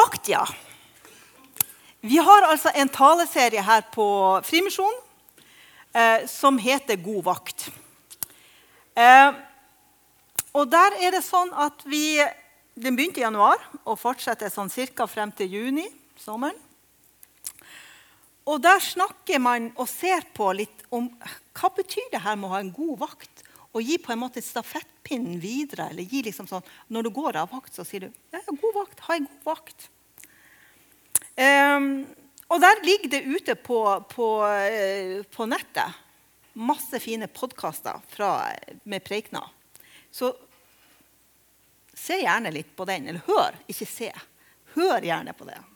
vakt, ja. Vi har altså en taleserie her på Frimisjon som heter God vakt. Og der er det sånn at den begynte i januar og fortsetter sånn cirka frem til juni, sommeren. Og der snakker man og ser på litt om hva betyr det her med å ha en god vakt og gi på en måte stafettpinnen videre, eller gi liksom sånn, når du går av vakt så sier du, ja, god vakt, ha en god vakt. Og der ligger det ute på nettet masse fine podcaster med preikner. Så se gjerne litt på den, eller hør, ikke se. Hør gjerne på det.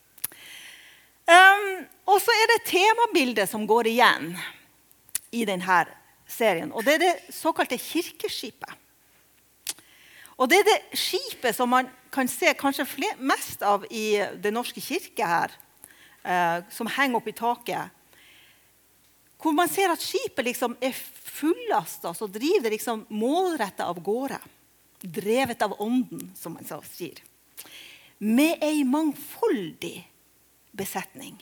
Og så er det temabildet som går igjen i denne serien, og det er det såkalte kirkeskipet. Og det er det skipet som man kan se kanskje mest av i det norske kirke her, som henger opp i taket, hvor man ser at skipet liksom er fullastet, så driver det liksom målrettet av gårde, drevet av ånden, som man så sier, med en mangfoldig besetning.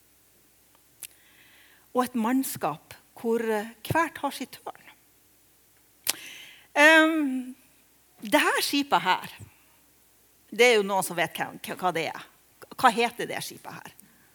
Og et mannskap hvor hvert har sitt tørn. Dette skipet her, det er jo noen som vet hva det er. Hva heter det skipet her?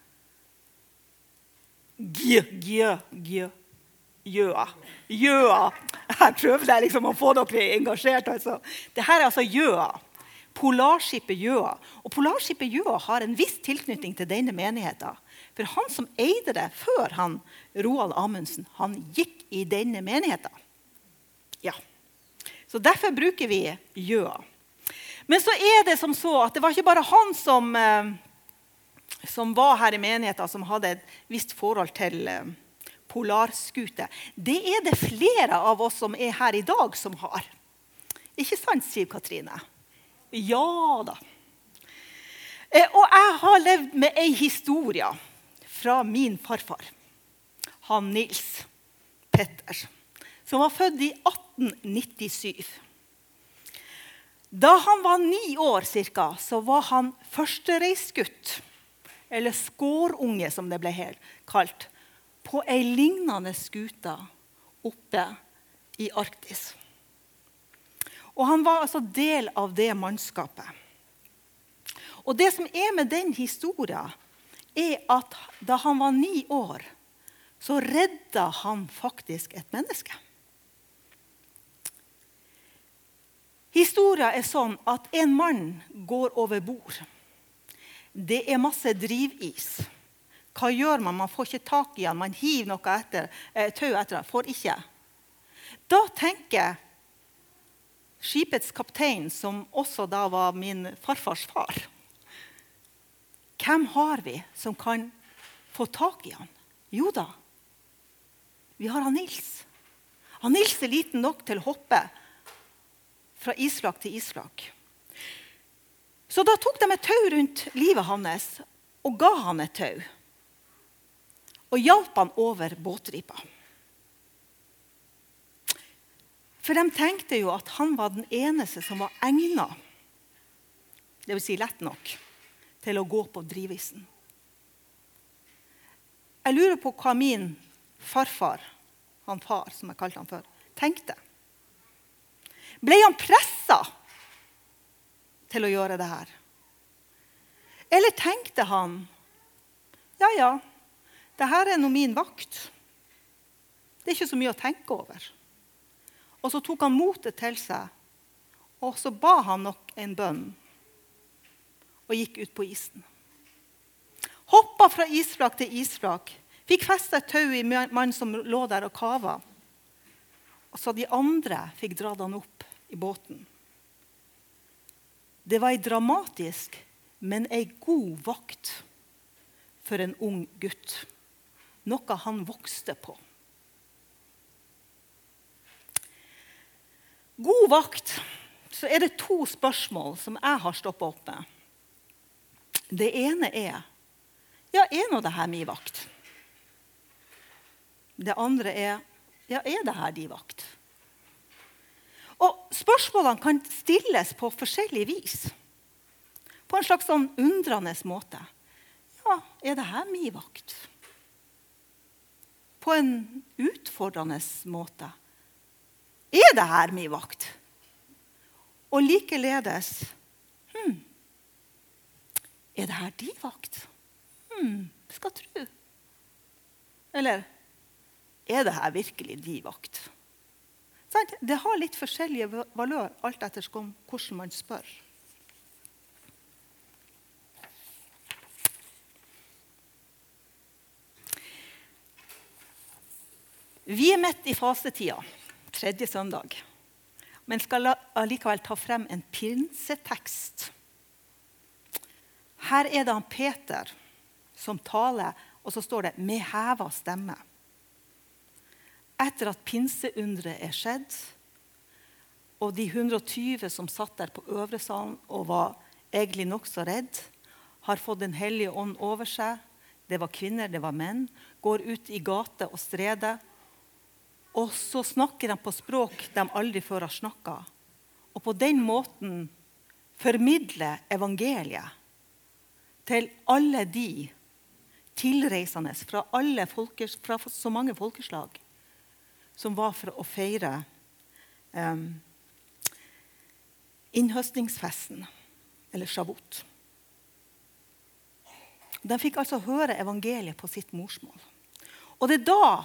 Gjøa. Her prøvde jeg liksom å få dere engasjert. Altså. Dette er altså Gjøa. Polarskipet Gjøa. Og Polarskipet Gjøa har en viss tilknytning til denne menigheten. For han som eide det før Roald Amundsen, han gikk i denne menigheten. Ja. Så derfor bruker vi Gjøa. Men så er det som så at det var ikke bare han som var her i menigheten, som hadde et visst forhold til polarskute. Det er det flere av oss som er her i dag som har. Ikke sant, Siv Katrine? Ja da. Og jeg har levd med en historie fra min farfar, han Nils Petter, som var født i 1897. Da han var 9 år cirka, så var han førstereisgutt, eller skårunge som det ble kalt, på en lignende skuta oppe i Arktis. Og han var altså del av det mannskapet. Og det som er med den historien, er at da han var 9 år, så reddet han faktisk et menneske. Historien er sånn at en mann går over bord. Det er masse drivis. Hva gjør man? Man får ikke tak i han. Man hiver noe tau etter han. Får ikke. Da tenker skipets kaptein, som også da var min farfars far, hvem har vi som kan få tak i han? Jo da, vi har han Nils. Han Nils er liten nok til å hoppe fra isflak til isflak. Så da tok de et tau rundt livet hans og ga han et tau. Og hjalp han over båtripa. For de tenkte jo at han var den eneste som var egnet, det vil si lett nok, til å gå på drivisen. Jeg lurer på hva min farfar, han far som jeg kalte han før, tenkte. Ble han presset til å gjøre det her? Eller tenkte han, ja, det her er nå min vakt. Det er ikke så mye å tenke over. Og så tok han motet til seg, og så ba han nok en bønn, og gikk ut på isen. Hoppet fra isflak til isflak, fikk festet et tau i mannen som lå der og kava, og så de andre fikk dratt han opp i båten. Det var en dramatisk, men en god vakt for en ung gutt. Noe han vokste på. God vakt, så er det 2 spørsmål som jeg har stoppet opp med. Det ene er, ja, er nå det her min vakt? Det andre er, ja, er det her din vakt? Og spørsmålene kan stilles på forskjellig vis. på en slags sånn undrende måte. Ja, det her min vakt? På en utfordrende måte. Det her min vakt? Og likeledes, det her din vakt? Skal tro. Eller, det her virkelig din vakt? Det har litt forskjellige valør, alt etter hvordan man spør. Vi midt i fasetida, 3. søndag, men skal allikevel ta frem en pinsetekst. Her det han Peter som taler, og så står det med hevet stemme. Etter at pinseundret skjedd, og de 120 som satt der på øvre salen og var egentlig nok så redd, har fått den hellige ånd over seg, det var kvinner, det var menn, går ut i gate og strede, og så snakker de på språk de aldri før har snakket, og på den måten formidler evangeliet til alle de tilreisende fra så mange folkeslag, som var for å feire innhøstningsfesten, eller Shavuot. De fikk altså høre evangeliet på sitt morsmål. Og det da,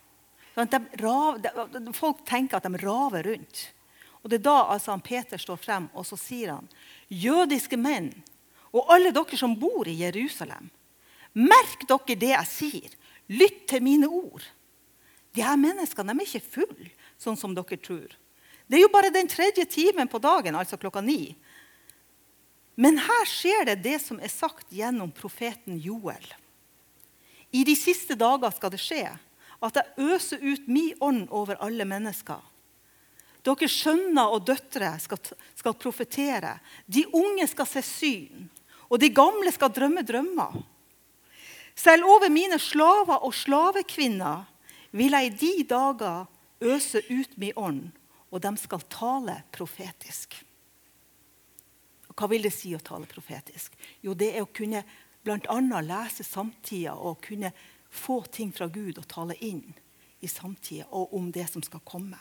folk tenker at de raver rundt. Og det da altså Peter står frem, og så sier han, jødiske menn, og alle dere som bor i Jerusalem, merk dere det jeg sier, lytt til mine ord. De her menneskene de ikke full, sånn som dere tror. Det jo bare den 3. timen på dagen, altså 9:00. Men her skjer det som sagt gjennom profeten Joel. I de siste dager skal det skje at jeg øser ut min ånd over alle mennesker. Deres sønner og døtre skal profetere. De unge skal se syn, og de gamle skal drømme drømmer. Selv over mine slaver og slavekvinner vil jeg i de dager øse ut min ånd, og de skal tale profetisk. Og hva vil det si å tale profetisk? Jo, det å kunne blant annet lese samtida og kunne få ting fra Gud og tale inn i samtida og om det som skal komme.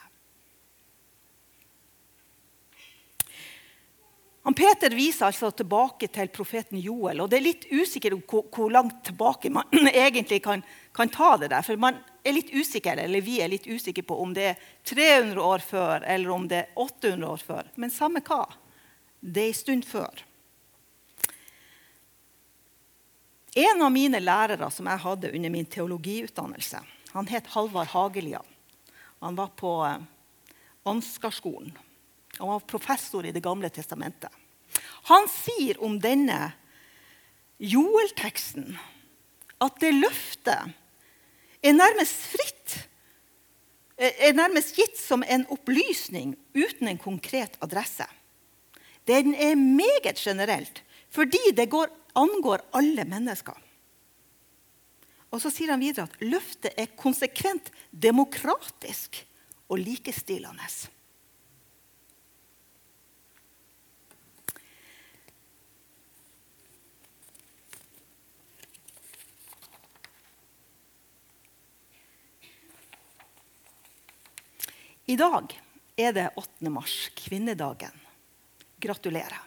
Peter viser altså tilbake til profeten Joel, og det litt usikkert hvor langt tilbake man egentlig kan ta det der, for man litt usikker, eller vi litt usikre på om det 300 år før, eller om det 800 år før. Men samme hva, det en stund før. En av mine lærere som jeg hadde under min teologiutdannelse, han het Halvard Hagelia. Han var på Ansgarskolen. Han var professor i Det gamle testamentet. Han sier om denne Joel-teksten at det løftet nærmest fritt, nærmest gitt som en opplysning uten en konkret adresse. Den meget generelt, fordi det angår alle mennesker. Og så sier han videre at løftet konsekvent demokratisk og likestillende. I dag det 8. mars, kvinnedagen. Gratulerer.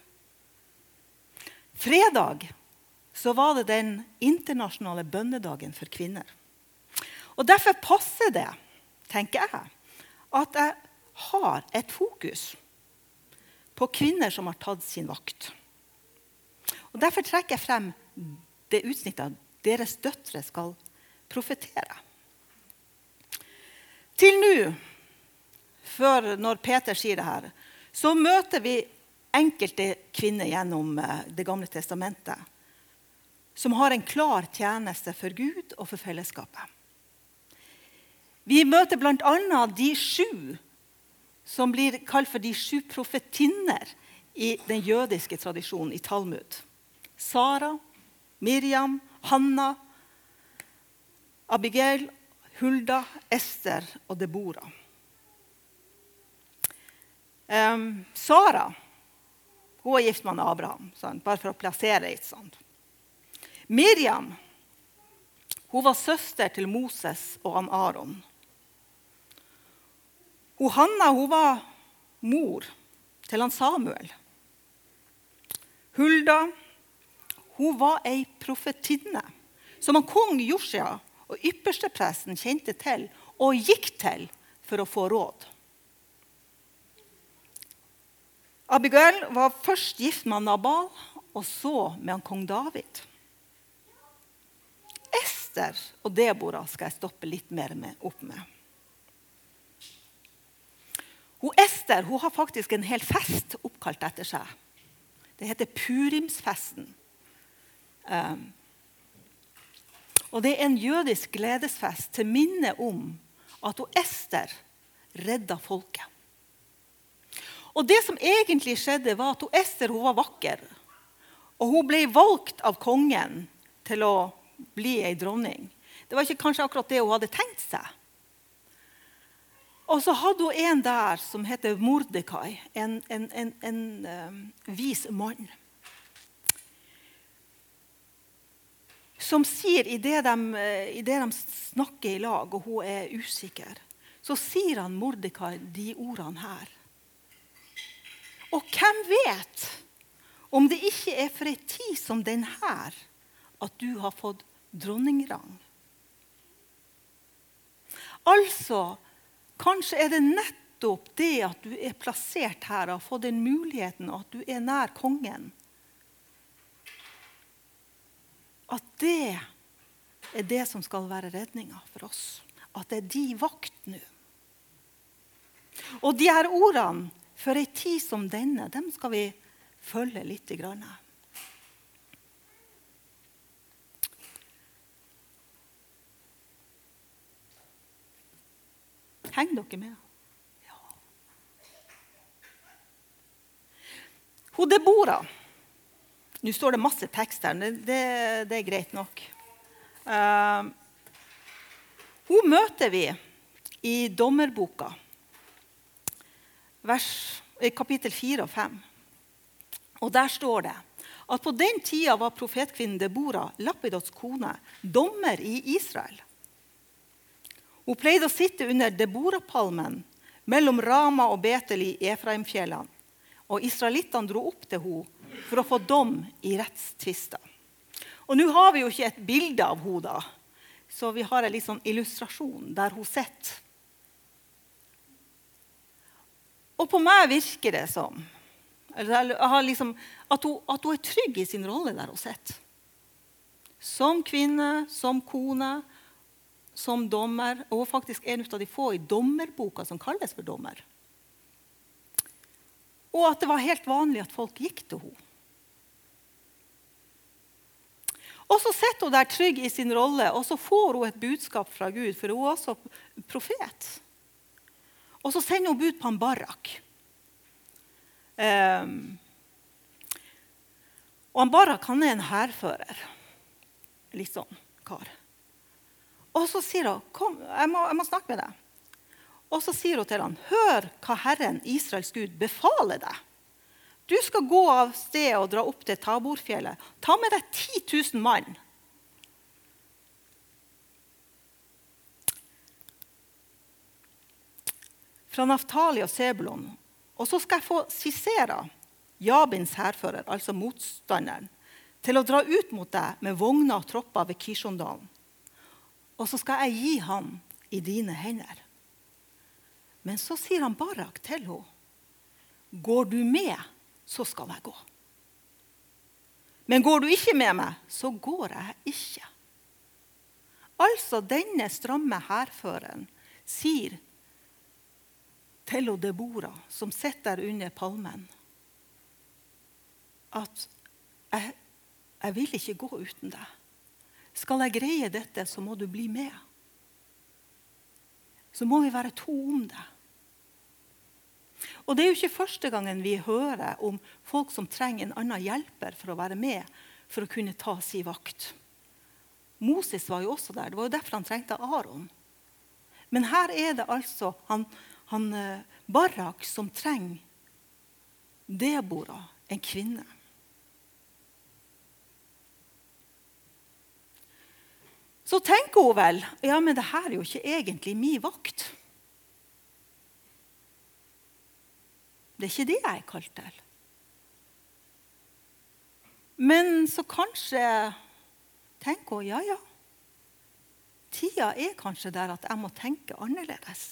Fredag så var det den internasjonale bønnedagen for kvinner. Og derfor passer det, tenker jeg, at jeg har et fokus på kvinner som har tatt sin vakt. Og derfor trekker jeg frem det utsnittet at deres døtre skal profetere. Til nå, før når Peter sier det her, så møter vi enkelte kvinner gjennom Det gamle testamentet, som har en klar tjeneste for Gud og for fellesskapet. Vi møter blant annet de 7, som blir kalt for de 7 profetinner i den jødiske tradisjonen i Talmud. Sara, Miriam, Hanna, Abigail, Hulda, Ester og Deborah. Sara, Hun var gift med Abraham, sant? Bare for å plassere et sånt. Miriam, hun var søster til Moses og Aaron. Hanna, hun var mor til Samuel. Hulda, hun var en profetinne, som kong Josia og ypperstepresten kjente til og gikk til for å få råd. Abigail var først gift med Nabal, og så med kong David. Ester og Deborah skal jeg stoppe litt mer opp med. Ester hun har faktisk en hel fest oppkalt etter seg. Det heter Purimsfesten. Og det er en jødisk gledesfest til minne om at Ester redda folket. Og det som egentlig skjedde var at Ester hun var vakker, og hun ble valgt av kongen til å bli en dronning. Det var ikke kanskje akkurat det hun hadde tenkt seg. Og så hadde hun en der som heter Mordekai, en vis mann, som sier i det de snakker i lag, og hun er usikker, så sier han Mordekai de ordene her. Og hvem vet om det ikke er for en tid som den her at du har fått dronningrang? Altså, kanskje er det nettopp det at du er plassert her og har fått den muligheten, og at du er nær kongen. At det er det som skal være redningen for oss. At det er de vakt nå. Og de her ordene, for en tid som denne, dem skal vi følge litt grann. Henger dere med? Ja. Deborah. Nå står det masse tekst her, det er greit nok. Hun møter vi i Dommerboka, kapittel 4 og 5. Og der står det at på den tida var profetkvinnen Deborah, Lapidots kone, dommer i Israel. Hun pleide å sitte under Deborah-palmen mellom Rama og Betel i Efraimfjellene, og israelittene dro opp til henne for å få dom i rettstvister. Og nå har vi jo ikke et bilde av henne da, så vi har en litt sånn illustrasjon der hun sitter. Og på meg virker det som at hun er trygg i sin rolle der hun sitter. Som kvinne, som kone, som dommer, og hun faktisk er en av de få i dommerboka som kalles for dommer. Og at det var helt vanlig at folk gikk til henne. Og så sitter hun der trygg i sin rolle, og så får hun et budskap fra Gud, for hun er også profet. Og så sender hun bud på en Barak. Og en Barak, han er en hærfører. Litt sånn kar. Og så sier hun, kom, jeg må snakke med deg. Og så sier hun til han, hør hva Herren, Israels Gud, befaler deg. Du skal gå av sted og dra opp til Taborfjellet. Ta med deg 10 000 mann. Fra Naftali og Sebulon. Og så skal jeg få Sisera, Jabins hærfører, altså motstanderen, til å dra ut mot deg med vogner og tropper ved Kishondalen. Og så skal jeg gi han i dine hender. Men så sier han Barak til henne, går du med, så skal jeg gå. Men går du ikke med meg, så går jeg ikke. Altså denne stramme hærføreren sier til Deborah, som sitter der under palmen, at jeg vil ikke gå uten deg. Skal jeg greie dette, så må du bli med. Så må vi være 2 om det. Og det er jo ikke første gangen vi hører om folk som trenger en annen hjelper for å være med, for å kunne ta sin vakt. Moses var jo også der, det var jo derfor han trengte Aaron. Men her er det altså han Barak som trenger Deborah en kvinne. Så tenker hun vel, ja, men det her er jo ikke egentlig min vakt. Det er ikke det jeg er kalt til. Men så kanskje tenker hun, ja, tida er kanskje der at jeg må tenke annerledes.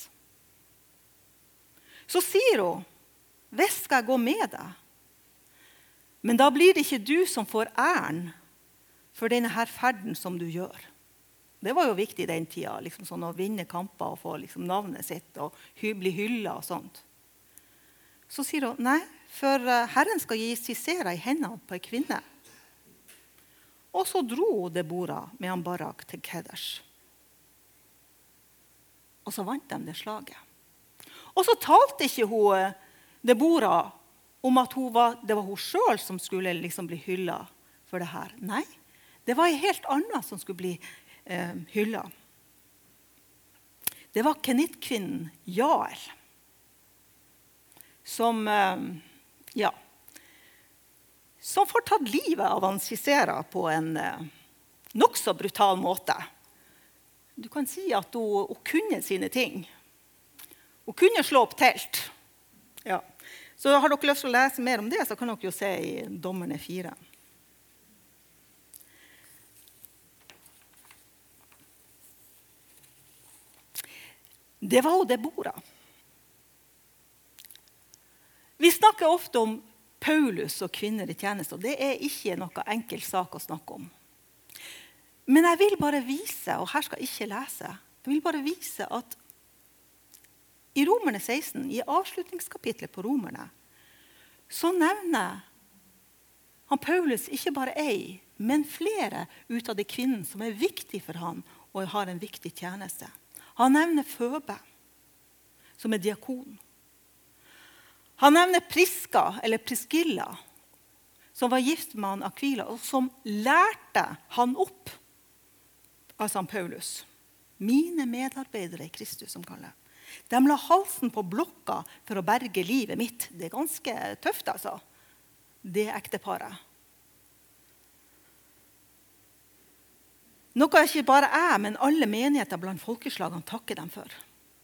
Så sier hun, hvis skal jeg gå med deg, men da blir det ikke du som får æren for denne her ferden som du gjør. Det var jo viktig i den tida, liksom sånn å vinne kamper og få liksom navnet sitt og bli hyllet og sånt. Så sier hun, nei, for Herren skal gi Sisera i hendene på en kvinne. Og så dro Deborah med han Barak til Kedesh. Og så vant de det slaget. Og så talte ikke hun Deborah om at det var hun selv som skulle liksom bli hyllet for det her. Nei, det var en helt annen som skulle bli hyllet. Det var Kenittkvinnen Jael, som får tatt livet av han Sisera på en nok så brutal måte. Du kan si at hun kunne sine ting. Hun kunne slå opp telt. Ja. Så har dere lyst til å lese mer om det, så kan dere jo se i Dommerne 4. Det var jo Deborah. Vi snakker ofte om Paulus og kvinner i tjeneste, og det er ikke noe enkel sak å snakke om. Men jeg vil bare vise, og her skal jeg ikke lese, jeg vil bare vise at i Romerne 16, i avslutningskapitlet på Romerne, så nevner han Paulus ikke bare ei, men flere ut av de kvinnene som er viktige for han og har en viktig tjeneste. Han nevner Føbe, som er diakon. Han nevner Priska, eller Priskilla, som var gift med han Aquila, og som lærte han opp, altså han Paulus. Mine medarbeidere i Kristus, som kaller. De la halsen på blokka for å berge livet mitt. Det er ganske tøft, altså. Det ekteparet. Noe ikke bare jeg, men alle menigheter blant folkeslagene takker dem for.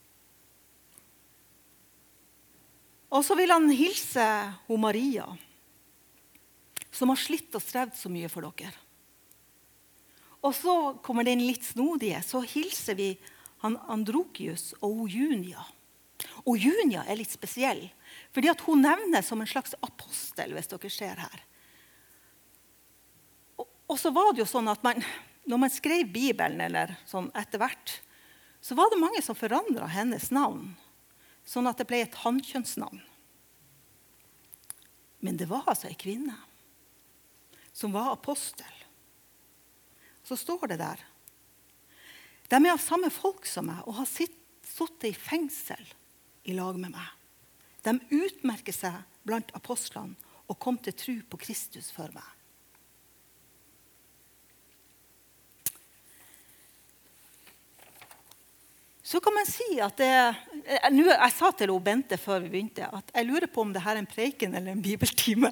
Og så vil han hilse hun Maria, som har slitt og strevd så mye for dere. Og så kommer den litt snodige, så hilser vi han Androkius og Junia. Og Junia er litt spesiell, fordi at hun nevnes som en slags apostel, hvis dere ser her. Og så var det jo sånn at når man skrev Bibelen, eller sånn etter hvert, så var det mange som forandret hennes navn, sånn at det ble et hankjønnsnavn. Men det var altså en kvinne som var apostel. Så står det der, de er av samme folk som meg, og har sittet i fengsel i lag med meg. De utmerker seg blant apostlene, og kom til tro på Kristus for meg. Så kan man si at jeg sa til Bente før vi begynte, at jeg lurer på om det her er en preken eller en bibeltime.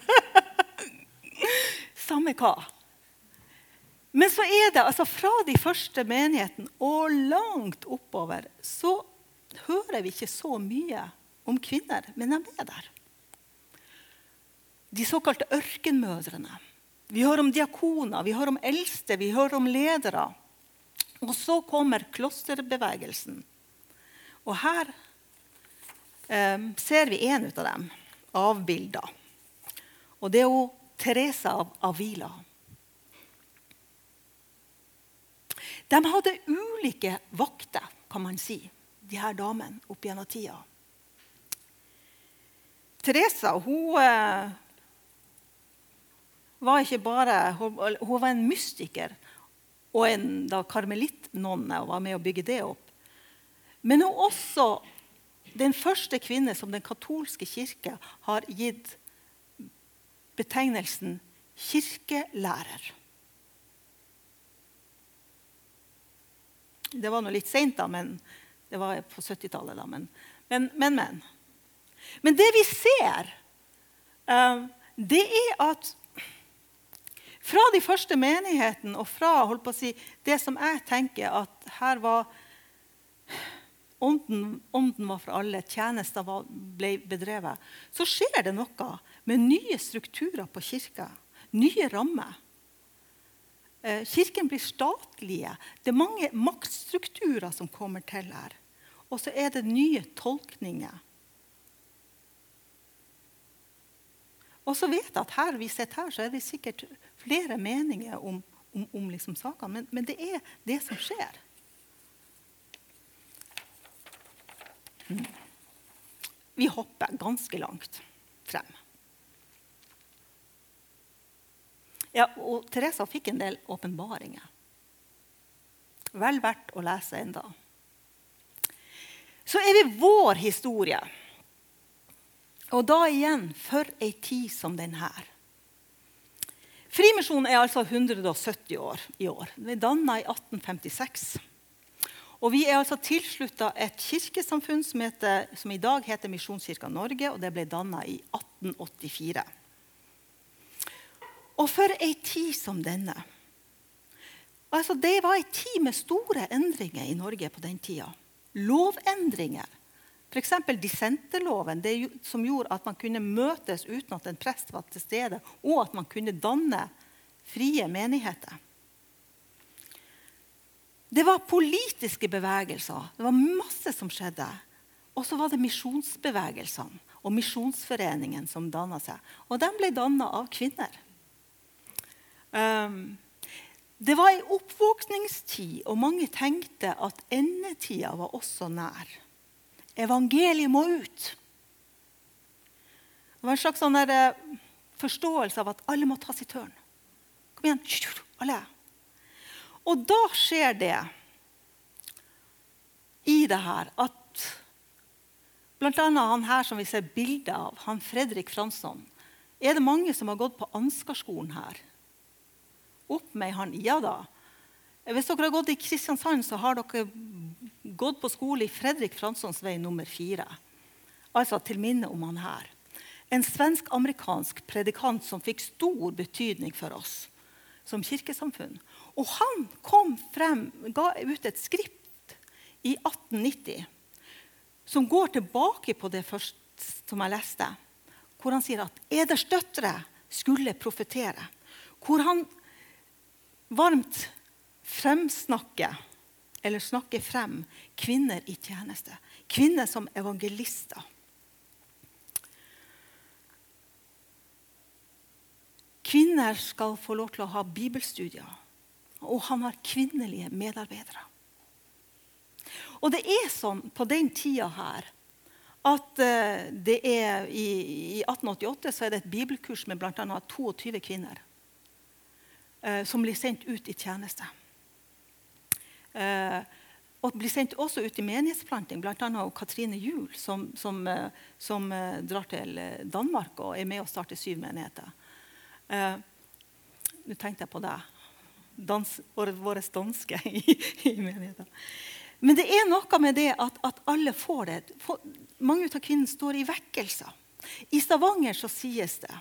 Samme hva. Men så er det, altså fra de første menigheten og langt oppover, så hører vi ikke så mye om kvinner, men de er der. De såkalte ørkenmødrene. Vi hører om diakoner, vi hører om eldste, vi hører om ledere. Og så kommer klosterbevegelsen. Og her ser vi en ut av dem, avbildet. Og det er jo Teresa av Avila. De hadde ulike vakter, kan man si, de her damene opp gjennom tida. Teresa, hun var ikke bare, hun var en mystiker, og en karmelittnonne, og var med å bygge det opp. Men hun er også den første kvinne som den katolske kirke har gitt betegnelsen kirkelærer. Det var noe litt sent da, men det var på 70-tallet da. Men det vi ser, det at fra de første menigheten, og fra det som jeg tenker at her var ånden var for alle, tjenester ble bedrevet, så skjer det noe med nye strukturer på kirka, nye rammer. Kirken blir statlige. Det er mange maktstrukturer som kommer til her. Og så er det nye tolkninger. Og så vet jeg at her vi sitter her, så er det sikkert flere meninger om liksom sakene, men det er det som skjer. Vi hopper ganske langt frem. Ja, og Teresa fikk en del åpenbaringer. Vel verdt å lese enda. Så er det vår historie. Og da igjen, for en tid som den her. Frimisjonen er altså 170 år i år. Den er dannet i 1856. Og vi er altså tilsluttet et kirkesamfunn som i dag heter Misjonskirken Norge, og det ble dannet i 1884. Og for en tid som denne. Altså, det var en tid med store endringer i Norge på den tida. Lovendringer. For eksempel dissenterloven, som gjorde at man kunne møtes uten at en prest var til stede, og at man kunne danne frie menigheter. Det var politiske bevegelser. Det var masse som skjedde. Og så var det misjonsbevegelsene og misjonsforeningen som dannet seg. Og de ble dannet av kvinner. Det var en oppvåkningstid, og mange tenkte at endetida var også nær. Evangeliet må ut. Det var en slags sånn forståelse av at alle må ta sin tørn. Kom igjen, alle. Og da skjer det i det her at blant annet han her som vi ser bilder av, han Fredrik Fransson, er det mange som har gått på Ansgarskolen her. Opp med han, ja da. Hvis dere har gått i Kristiansand, så har dere gått på skole i Fredrik Franssons vei nummer 4. Altså til minne om han her. En svensk-amerikansk predikant som fikk stor betydning for oss som kirkesamfunn. Og han ga ut et skript i 1890 som går tilbake på det første som jeg leste, hvor han sier at eders døtre skulle profetere. Hvor han varmt fremsnakker, eller snakker frem, kvinner i tjeneste. Kvinner som evangelister. Kvinner skal få lov til å ha bibelstudier, og han har kvinnelige medarbeidere. Og det er sånn på den tida her, at det er i 1888 så er det et bibelkurs med blant annet 22 kvinner som blir sendt ut i tjeneste. Og blir sendt også ut i menighetsplanting, blant annet Katrine Juhl, som drar til Danmark og er med å starte 7 menigheter. Nå tenkte jeg på det. Våre danske i menigheten. Men det er noe med det at alle får det. Mange av kvinnene står i vekkelser. I Stavanger så sies det.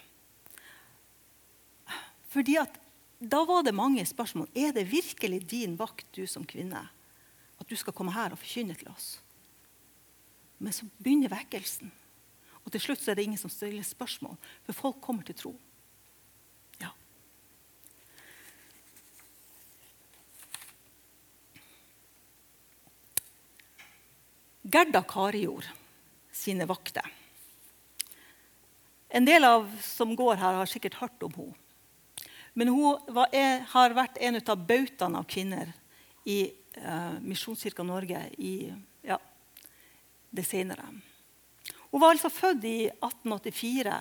Fordi at da var det mange spørsmål. Er det virkelig din vakt, du som kvinne, at du skal komme her og forkynne til oss? Men så begynner vekkelsen. Og til slutt så er det ingen som stiller spørsmål, for folk kommer til tro. Ja. Gerda Karijord sine vakter. En del av som går her har sikkert hørt om henne. Men hun har vært en av bautaene av kvinner i Misjonskirken Norge i det senere. Hun var altså født i 1884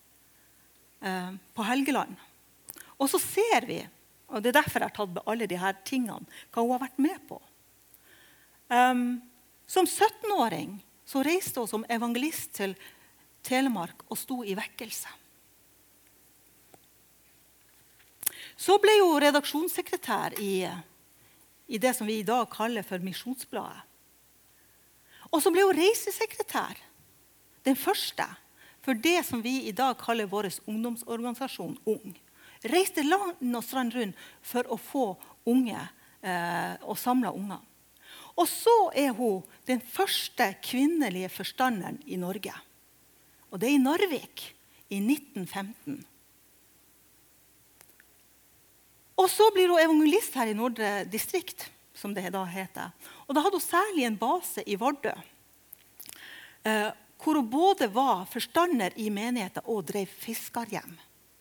på Helgeland. Og så ser vi, og det er derfor jeg har tatt med alle de her tingene, hva hun har vært med på. Som 17-åring så reiste hun som evangelist til Telemark og sto i vekkelse. Så ble hun redaksjonssekretær i det som vi i dag kaller for Misjonsbladet. Og så ble hun reisesekretær, den første, for det som vi i dag kaller vår ungdomsorganisasjon Ung. Reiste land og strand rundt for å få unge og samle unger. Og så hun den første kvinnelige forstanderen i Norge. Og det i Narvik i 1915. Og så blir hun evangelist her i Nordre distrikt, som det da heter. Og da hadde hun særlig en base i Vardø, hvor hun både var forstander i menigheten og drev fiskerhjem.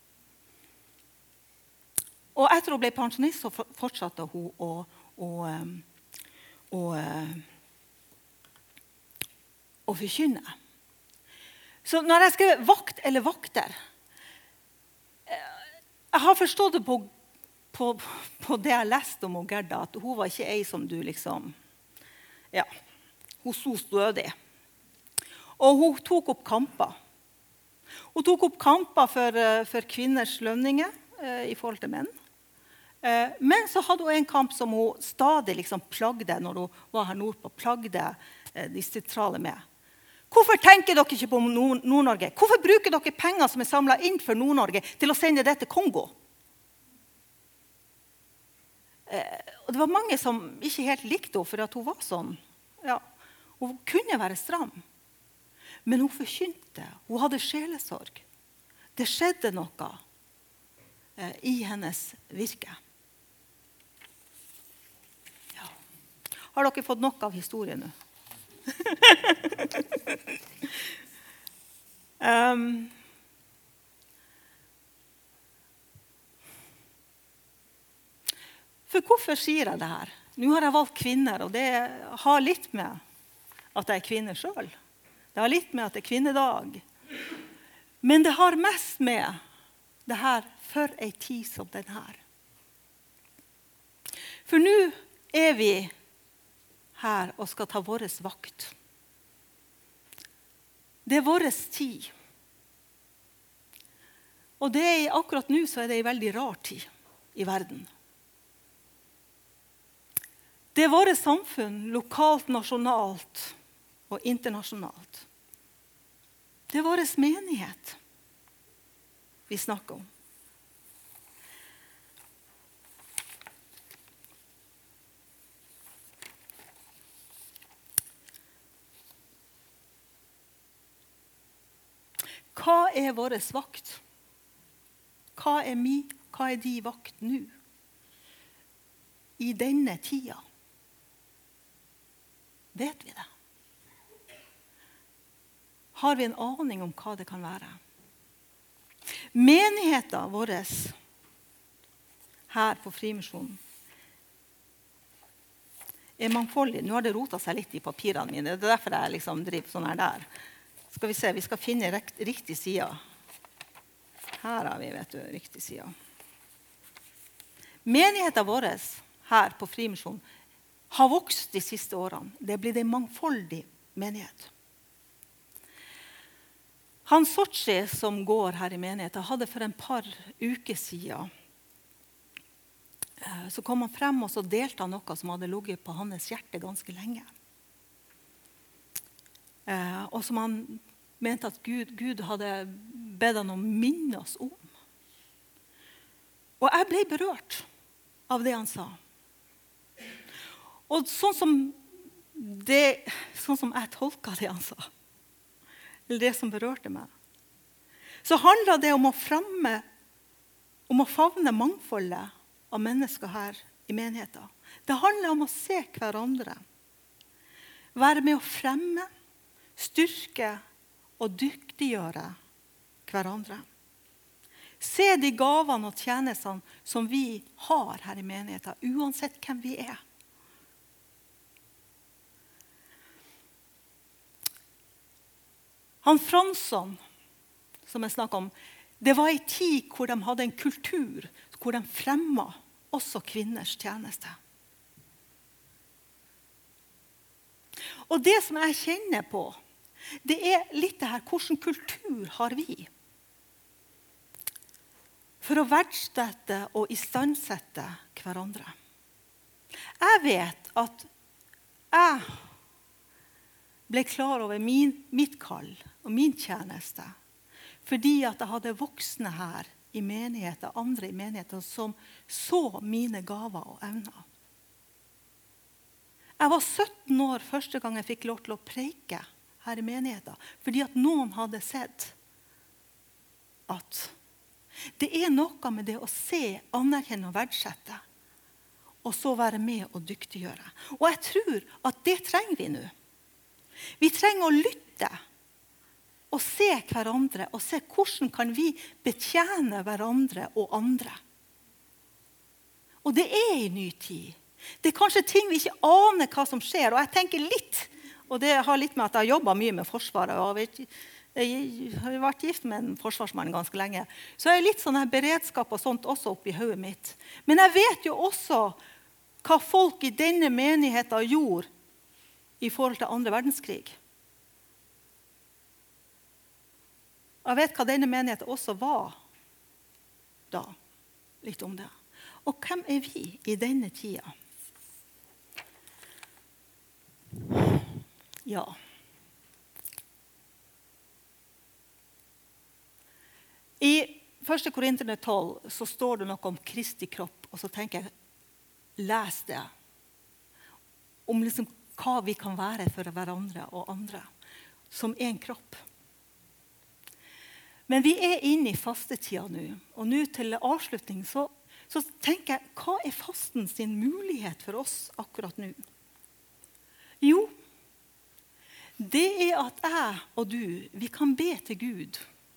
Og etter hun ble pensjonist, så fortsatte hun å forkynne. Så når jeg skrev vakt eller vakter, jeg har forstått det på det jeg leste om Gerda, at hun var ikke ei som du liksom, ja, hun sto stødig. Og hun tok opp kamper. Hun tok opp kamper for kvinners lønninger i forhold til menn. Men så hadde hun en kamp som hun stadig liksom plagde når hun var her nordpå, plagde de sentrale med. Hvorfor tenker dere ikke på Nord-Norge? Hvorfor bruker dere penger som samlet inn for Nord-Norge til å sende det til Kongo? Og det var mange som ikke helt likte henne, for at hun var sånn. Ja, hun kunne være stram. Men hun forkynte. Hun hadde sjelesorg. Det skjedde noe i hennes virke. Ja. Har dere fått nok av historien nå? For hvorfor sier jeg det her? Nå har jeg valgt kvinner, og det har litt med at jeg er kvinne selv. Det har litt med at det er kvinnedag. Men det har mest med det her for en tid som den her. For nå er vi her og skal ta vår vakt. Det er vår tid. Og akkurat nå så er det en veldig rar tid i verden. Det er våre samfunn, lokalt, nasjonalt og internasjonalt. Det er vår menighet vi snakker om. Hva er vår vakt? Hva er de vakt nå? I denne tida? Vet vi det? Har vi en aning om hva det kan være? Menigheten vår her på Frimisjonen er mangfoldig. Nå har det rotet seg litt i papirene mine. Det er derfor jeg liksom driver sånn her der. Skal vi se, vi skal finne riktig side. Her har vi, riktig side. Menigheten vår her på Frimisjonen har vokst de siste årene. Det blir en mangfoldig menighet. Han Sochi, som går her i menigheten, hadde for en par uker siden, så kom han frem og så delte han noe som hadde ligget på hans hjerte ganske lenge. Og som han mente at Gud hadde bedt han om å minne oss om. Og jeg ble berørt av det han sa. Og sånn som jeg tolket det han sa, eller det som berørte meg, så handler det om å favne mangfoldet av mennesker her i menigheten. Det handler om å se hverandre, være med å fremme, styrke og dyktiggjøre hverandre. Se de gavene og tjenestene som vi har her i menigheten, uansett hvem vi er. Han Fransson, som jeg snakket om, det var en tid hvor de hadde en kultur, hvor de fremmet også kvinners tjeneste. Og det som jeg kjenner på, det er litt det her, hvordan kultur har vi? For å verdsette og istandsette hverandre. Jeg vet at jeg ble klar over mitt kall og min tjeneste Fordi at jeg hadde voksne her i menigheter, andre i menigheter, som så mine gaver og evner. Jeg var 17 år første gang jeg fikk lov til å preike her i menigheten, fordi at noen hadde sett at det er noe med det å se, anerkjenne og verdsette, og så være med og dyktiggjøre. Og jeg tror at det trenger vi nå. Vi trenger å lytte og se hverandre, og se hvordan kan vi betjene hverandre og andre. Og det er en ny tid. Det er kanskje ting vi ikke aner hva som skjer, og jeg tenker litt, og det har litt med at jeg har jobbet mye med Forsvaret, og jeg har vært gift med en forsvarsmann ganske lenge, så er det litt sånn her beredskap og sånt også oppi hodet mitt. Men jeg vet jo også hva folk i denne menigheten gjorde i forhold til andre verdenskrig. Jeg vet hva denne menigheten også var da, litt om det. Og hvem er vi i denne tida? Ja. I 1. Korinterne 12 så står det noe om Kristi kropp, og så tenker jeg, les det. Om liksom hva vi kan være for hverandre og andre, som en kropp. Men vi er inne i fastetida nå, og nå til avslutning så tenker jeg, hva er fasten sin mulighet for oss akkurat nå? Jo, det er at jeg og du, vi kan be til Gud,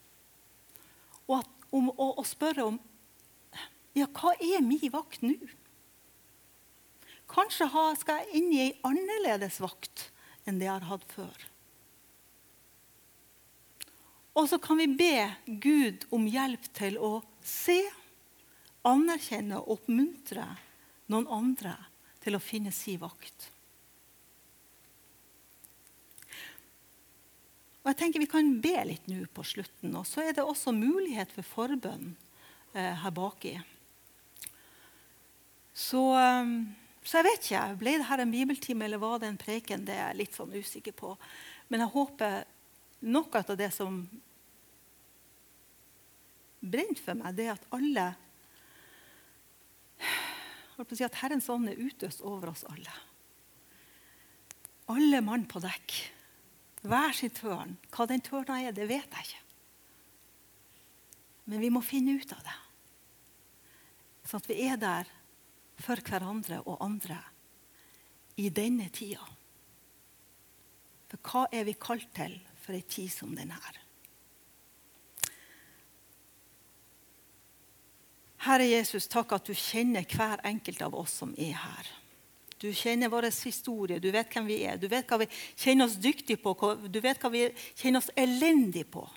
og spørre om, ja, hva er min vakt nå? Kanskje skal jeg inn i en annerledes vakt enn det jeg har hatt før. Og så kan vi be Gud om hjelp til å se, anerkjenne og oppmuntre noen andre til å finne sin vakt. Og jeg tenker vi kan be litt nå på slutten, og så er det også mulighet for forbønn her baki. Så jeg vet ikke, ble det her en bibeltime eller var det en preken? Det er jeg litt sånn usikker på. Men jeg håper noe av det som brent for meg, det er at alle, at Herrens ånd er utøst over oss alle. Alle mann på dekk. Hver sin tørn. Hva den tørna er, det vet jeg ikke. Men vi må finne ut av det. Sånn at vi er der for hverandre og andre i denne tida. For hva er vi kalt til for en tid som denne her? Herre Jesus, takk at du kjenner hver enkelt av oss som er her. Du kjenner vår historie, du vet hvem vi er, du vet hva vi kjenner oss dyktige på, du vet hva vi kjenner oss elendige på.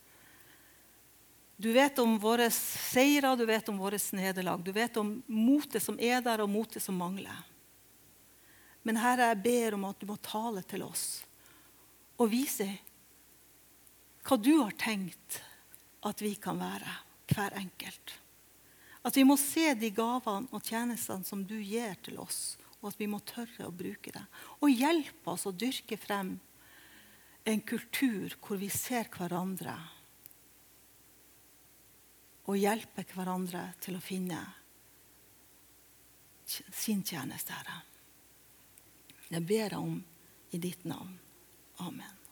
Du vet om våre seirer, du vet om våre nederlag, du vet om motet som er der og motet som mangler. Men Herre, jeg ber om at du må tale til oss og vise hva du har tenkt at vi kan være, hver enkelt. At vi må se de gavene og tjenestene som du gir til oss, og at vi må tørre å bruke det. Og hjelpe oss å dyrke frem en kultur hvor vi ser hverandre, og hjelpe hverandre til å finne sin tjeneste, Herre. Det ber jeg om i ditt navn. Amen.